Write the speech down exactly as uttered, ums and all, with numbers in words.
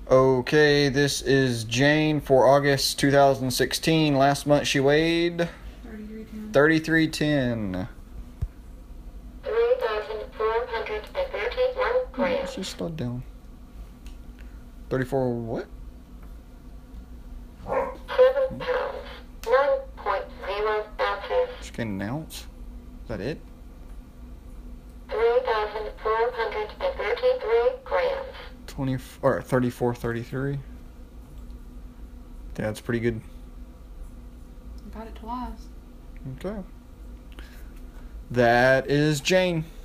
Okay, this is Jane for August two thousand sixteen. Last month she weighed thirty-three ten. three thousand four hundred thirty-one grams. Let's just slow down. thirty-four what? seven pounds, nine point zero ounces. She gained an ounce? Is that it? three thousand four hundred thirty-three grams. twenty or thirty-four thirty-three. Yeah, that's pretty good. Got it twice. Okay. That is Jane.